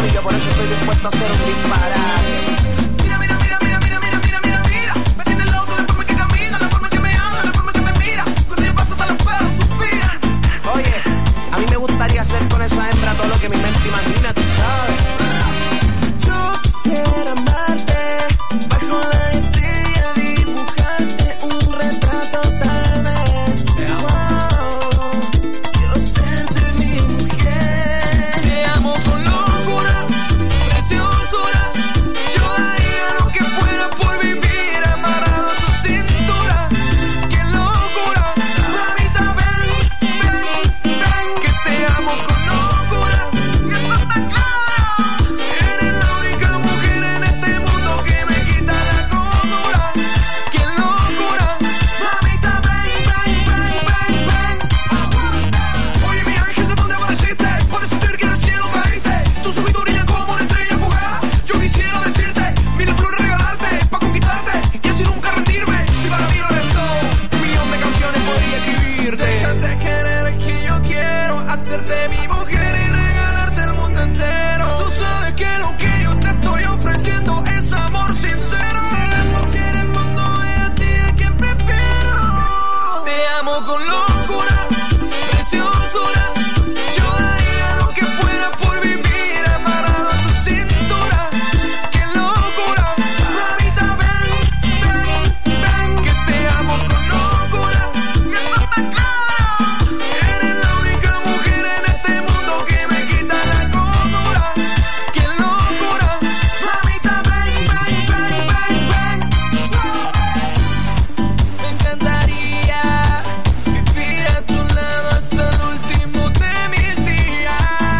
corillo, por eso estoy dispuesto a hacer un disparate. Mira, mira, mira, mira, mira, mira, mira, mira, mira. Me tiene loco la forma que camina, la forma que me habla, la forma que me mira. Cuando yo paso hasta los perros suspiran. Oye, a mí me gustaría hacer con esa hembra todo lo que mi mente imagina, tú sabes. Yo quisiera amarte bajo la estrella, dibujarte un retrato tal vez. Wow, quiero serte mi mujer. Te amo con locura, preciosura. Yo daría lo que fuera por vivir amarrado a tu cintura. ¡Qué locura! Mamita, ven, ven, ven, que te amo con locura. Y eso está claro. Eres la única mujer en este mundo que me quita la cordura. ¡Qué locura! Mamita, ven, ven, ven, ven, ven. Oye, mi ángel, ¿de dónde apareciste? Parece ser que del cielo caíste. Tus ojitos brillan como una estrella fugaz. Yo quisiera decirte mil flores, regalarte pa' conquistarte y así nunca rendirme. Si para mí lo eres todo, un millón de canciones podría escribirte. Déjate querer que yo quiero hacerte mi mujer y regalarte el mundo entero. Tú sabes que lo que yo te estoy ofreciendo es amor sincero. La mujer el mundo es a ti a quien prefiero. Te amo con locura, preciosura. Yo daría lo que fuera por vivir amarrado a tu cintura. ¡Qué locura! Mamita, ven, ven, ven, que te amo con locura. Y eso está claro. Eres la única mujer en este mundo que me quita la cordura. ¡Qué locura! Mamita, ven, ven, ven, ven, ven. Me encantaría vivir a tu lado hasta el último de mis días.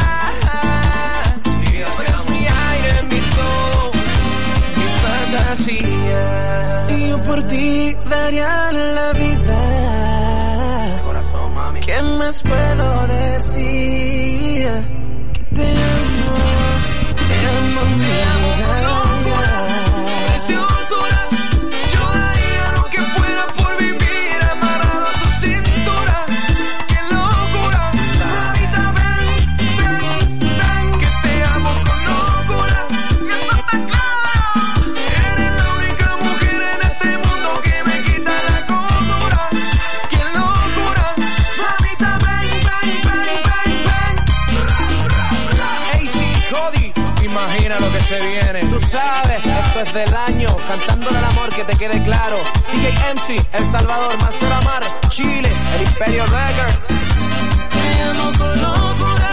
Eres mi aire, mi todo, mi fantasía. Y yo por ti daría la vida. Corazón, mami. ¿Qué más puedo decir? Que te amo, te amo, te amo con locura, preciosura. Yo daría lo que fuera por vivir amarrado a tu cintura. ¡Qué locura! Mamita, ven, ven, ven, que te amo con locura. Y eso está claro. Eres la única mujer en este mundo que me quita la cordura. ¡Qué locura! Mamita, ven, ven, ven, ven, ven. A C Cody, imagina lo que se viene. Tú sabes, esto es del año, cantándole al amor, que te quede claro. D J M C, El Salvador, Marcelo Amar, Chile, El Imperio Records. Te amo con locura.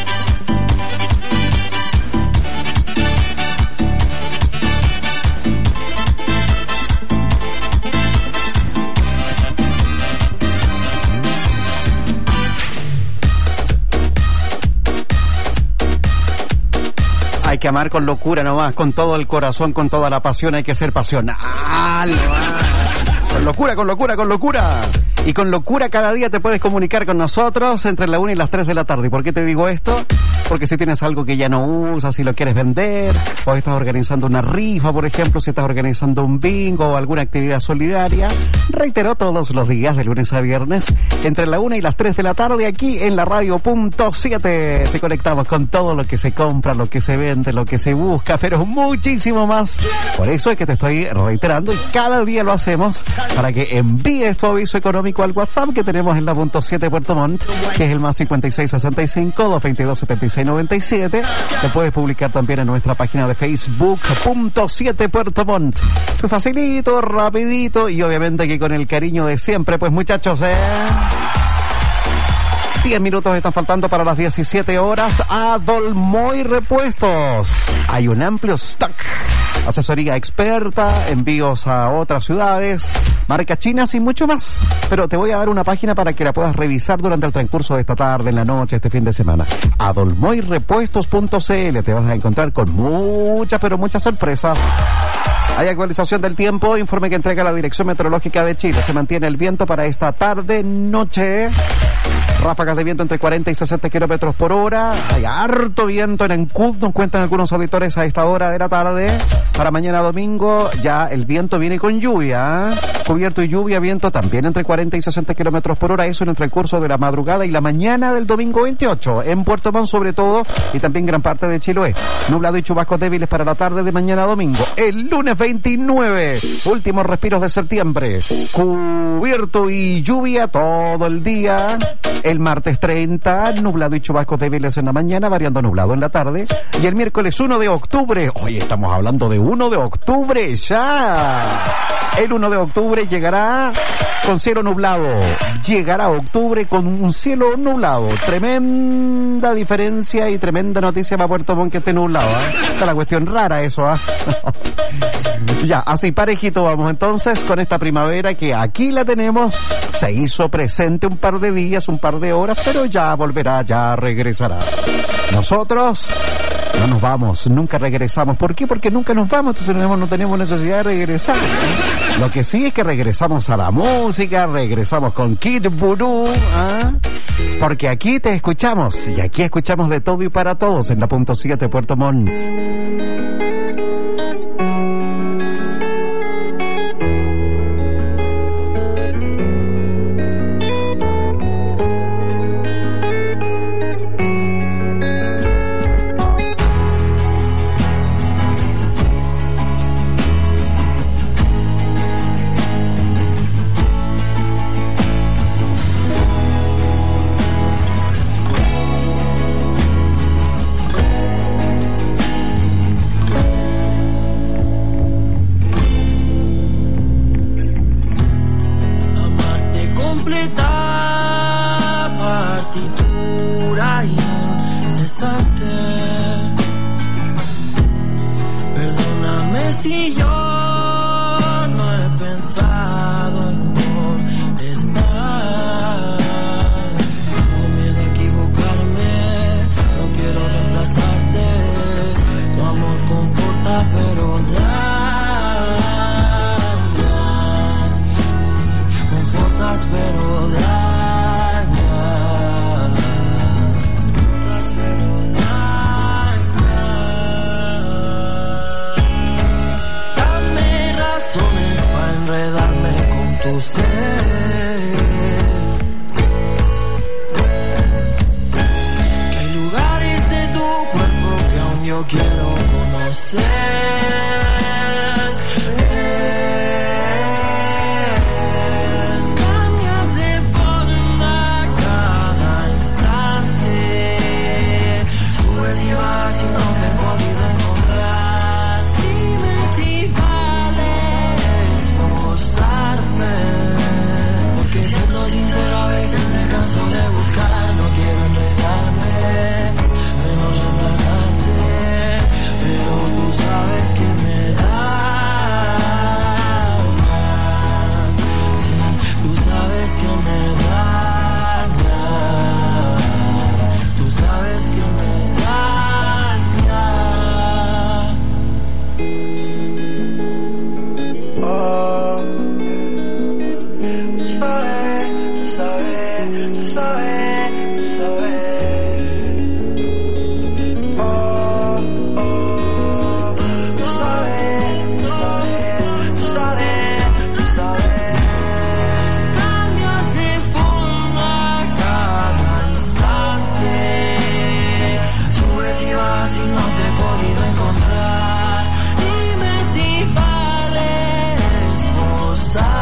Hay que amar con locura nomás, con todo el corazón, con toda la pasión, hay que ser pasional. Con locura, con locura, con locura. Y con locura cada día te puedes comunicar con nosotros entre la una y las tres de la tarde. ¿Y por qué te digo esto? Porque si tienes algo que ya no usas, si lo quieres vender, o estás organizando una rifa, por ejemplo, si estás organizando un bingo o alguna actividad solidaria, reitero, todos los días, de lunes a viernes, entre la una y las tres de la tarde, aquí en la radio punto siete. Te conectamos con todo lo que se compra, lo que se vende, lo que se busca, pero muchísimo más. Por eso es que te estoy reiterando, y cada día lo hacemos, para que envíes tu aviso económico al WhatsApp que tenemos en la punto siete Puerto Montt, que es el más cincuenta y seis sesenta y cinco, doscientos veintidós, setenta y seis noventa y siete. Te puedes publicar también en nuestra página de Facebook, punto siete Puerto Montt. Fue facilito, rapidito, y obviamente que con el cariño de siempre. Pues muchachos, eh... diez minutos están faltando para las diecisiete horas. A Dolmoy Repuestos. Hay un amplio stock. Asesoría experta, envíos a otras ciudades, marcas chinas y mucho más. Pero te voy a dar una página para que la puedas revisar durante el transcurso de esta tarde, en la noche, este fin de semana. A dolmoy repuestos punto c l. Te vas a encontrar con muchas, pero muchas sorpresas. Hay actualización del tiempo, informe que entrega la Dirección Meteorológica de Chile. Se mantiene el viento para esta tarde, noche. Ráfagas de viento entre cuarenta y sesenta kilómetros por hora. Hay harto viento en Ancud, nos cuentan algunos auditores a esta hora de la tarde. Para mañana domingo ya el viento viene con lluvia, ¿eh? Cubierto y lluvia, viento también entre cuarenta y sesenta kilómetros por hora. Eso en el transcurso de la madrugada y la mañana del domingo veintiocho. En Puerto Montt sobre todo y también gran parte de Chiloé. Nublado y chubascos débiles para la tarde de mañana domingo. El lunes veintinueve, últimos respiros de septiembre. Cubierto y lluvia todo el día. El martes treinta, nublado y chubascos débiles en la mañana, variando nublado en la tarde. Y el miércoles uno de octubre, hoy estamos hablando de uno de octubre ya. El uno de octubre llegará con cielo nublado. Llegará octubre con un cielo nublado. Tremenda diferencia y tremenda noticia para Puerto Montt que esté nublado, ¿eh? Está la cuestión rara eso, ¿ah? ¿eh? Ya, así parejito vamos entonces con esta primavera que aquí la tenemos. Se hizo presente un par de días, un par de horas, pero ya volverá, ya regresará. Nosotros no nos vamos, nunca regresamos. ¿Por qué? Porque nunca nos vamos, entonces no, no tenemos necesidad de regresar. Lo que sí es que regresamos a la música, regresamos con Kid Voodoo, ¿eh? Porque aquí te escuchamos, y aquí escuchamos de todo y para todos en la punto siete Puerto Montt. Si yo no he pensado en molestar, tengo miedo a equivocarme, no quiero reemplazarte. Tu amor conforta pero dañas, sí, confortas pero dañas, confortas pero enredarme con tu ser. Que hay lugares de tu cuerpo que aún yo quiero conocer. Cambias de forma cada instante. Subes y vas y no te he podido encontrar. Dime si porque siendo sincero a veces me canso de buscar. No quiero enredarme, menos reemplazarte, pero tú sabes que me dañas, sí, tú sabes que me dañas, tú sabes que me dañas. Oh. Tú sabes, tú sabes, tú sabes, tú sabes. Oh, oh. Tú sabes, tú sabes, tú sabes, tú sabes. Cambias de forma cada instante. Subes y vas y no te he podido encontrar. Dime si vale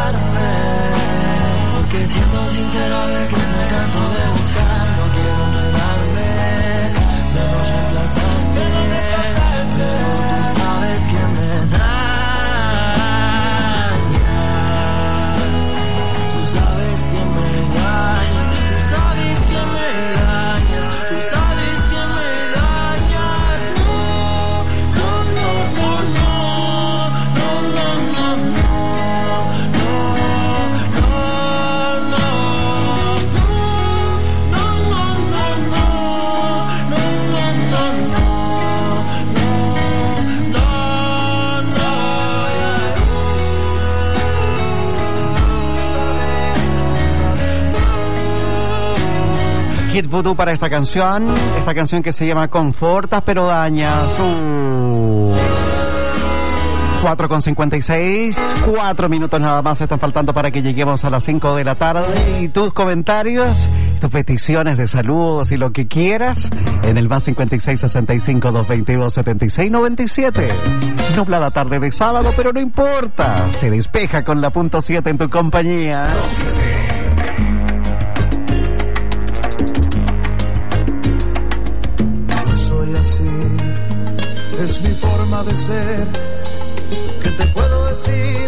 esforzarme. Que siendo sincero a veces me canso de buscar, no quiero Voodoo para esta canción. Esta canción que se llama Confortas pero dañas. Uh. cuatro con cincuenta y seis. Cuatro minutos nada más están faltando para que lleguemos a las cinco de la tarde. Y tus comentarios, tus peticiones de saludos y lo que quieras en el más cincuenta y seis, sesenta y cinco, doscientos veintidós, setenta y seis, noventa y siete. Nublada tarde de sábado, pero no importa. Se despeja con la punto siete en tu compañía. Yo soy así, es mi forma de ser. ¿Qué te puedo decir,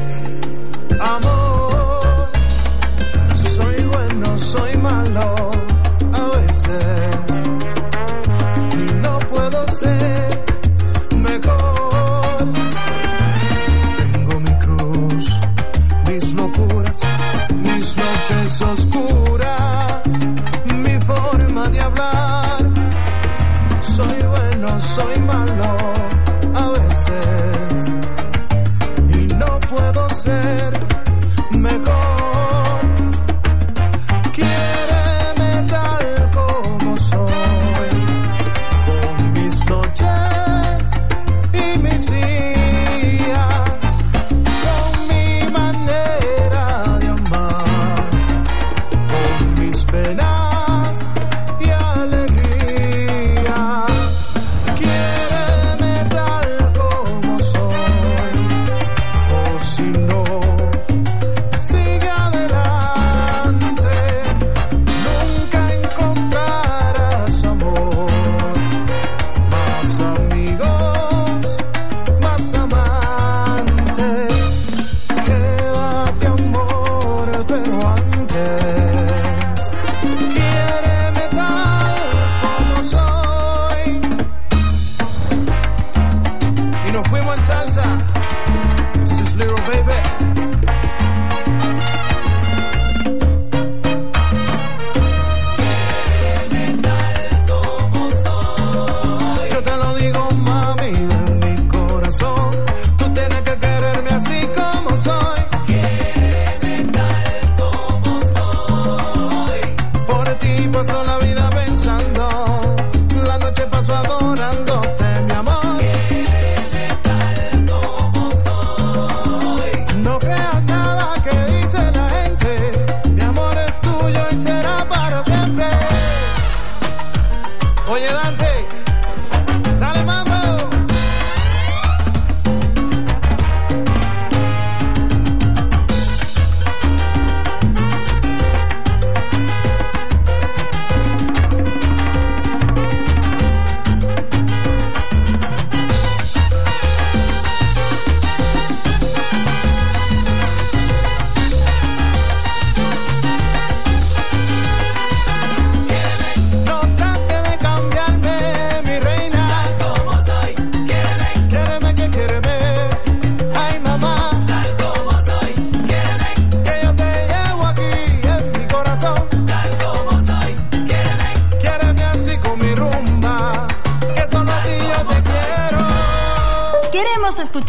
amor? Soy bueno, soy malo a veces y no puedo ser mejor. Tengo mi cruz, mis locuras, mis noches oscuras, mi forma de hablar. Soy bueno, soy malo a veces y no puedo ser mejor. Quiéreme tal como soy, con mis noches y mis días, con mi manera de amar, con mis penas y alegrías. Quiéreme tal como soy, o si no, sigue adelante. Nunca encontrarás amor, más amigos, más amantes. Quédate amor, pero antes quiéreme tal como soy. Y nos fuimos en salsa. This is Little Baby. Yo te lo digo, mami, de mi corazón. Tú tienes que quererme así como soy. Quiéreme tal como soy. Por ti paso la vida pensando, la noche paso adorándote, mi amor. Quiéreme tal como soy. No creas nada que dice la gente. Mi amor es tuyo y será para siempre. Oye, Dante, dale mambo. No trate de cambiarme, mi reina. Tal como soy, quiéreme. Quiéreme que quiéreme. Ay, mamá. Tal como soy, quiéreme. Que yo te llevo aquí en mi corazón. Tal como soy, quiéreme. Quiéreme así con mi rumba, que solo a ti yo te quiero. Queremos escuchar